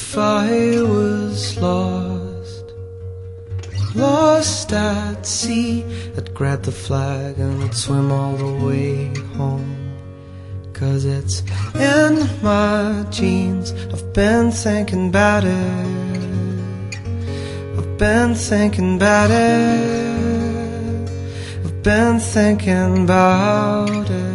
if I was lost at sea, I'd grab the flag and I'd swim all the way home. 'Cause it's in my jeans. I've been thinking about it. I've been thinking about it. I've been thinking about it.